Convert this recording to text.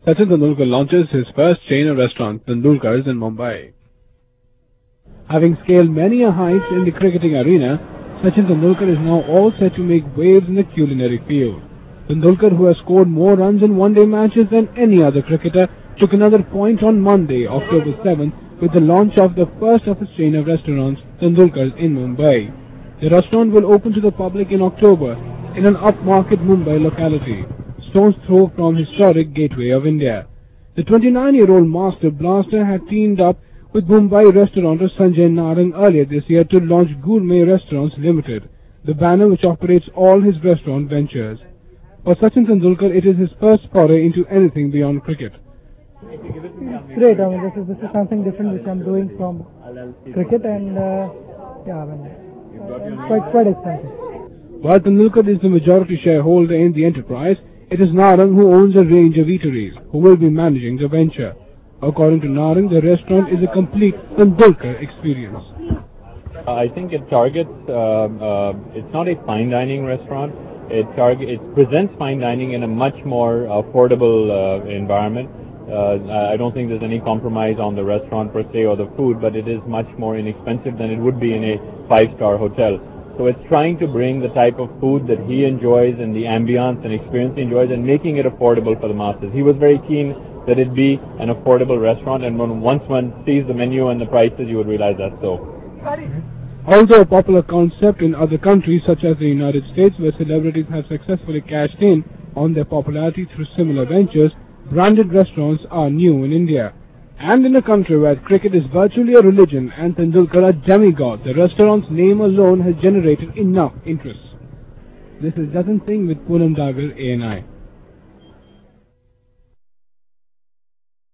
Sachin Tendulkar launches his first chain of restaurants, Tendulkar's in Mumbai. Having scaled many a heights in the cricketing arena, Sachin Tendulkar is now all set to make waves in the culinary field. Tendulkar, who has scored more runs in one-day matches than any other cricketer, took another point on Monday, October 7th, with the launch of the first of his chain of restaurants, Tendulkar's in Mumbai. The restaurant will open to the public in October in an upmarket Mumbai locality, stone's throw from historic Gateway of India. The 29-year-old master blaster had teamed up with Mumbai restaurateur Sanjay Narang earlier this year to launch Gourmet Restaurants Limited, the banner which operates all his restaurant ventures. For Sachin Tendulkar, it is his first foray into anything beyond cricket. It's great. This is something different which I'm doing from cricket, and quite exciting. While Tendulkar is the majority shareholder in the enterprise, it is Narang who owns a range of eateries, who will be managing the venture. According to Narang, the restaurant is a complete Tendulkar experience. I think it targets, it's not a fine dining restaurant. It presents fine dining in a much more affordable environment. I don't think there's any compromise on the restaurant per se or the food, but it is much more inexpensive than it would be in a five-star hotel. So it's trying to bring the type of food that he enjoys and the ambience and experience he enjoys and making it affordable for the masses. He was very keen that it be an affordable restaurant, and once one sees the menu and the prices, you would realize that's so. Although a popular concept in other countries such as the United States, where celebrities have successfully cashed in on their popularity through similar ventures, branded restaurants are new in India. And in a country where cricket is virtually a religion and Tendulkar a demigod, the restaurant's name alone has generated enough interest. This is Jatin Singh with Poonam Dagar, ANI.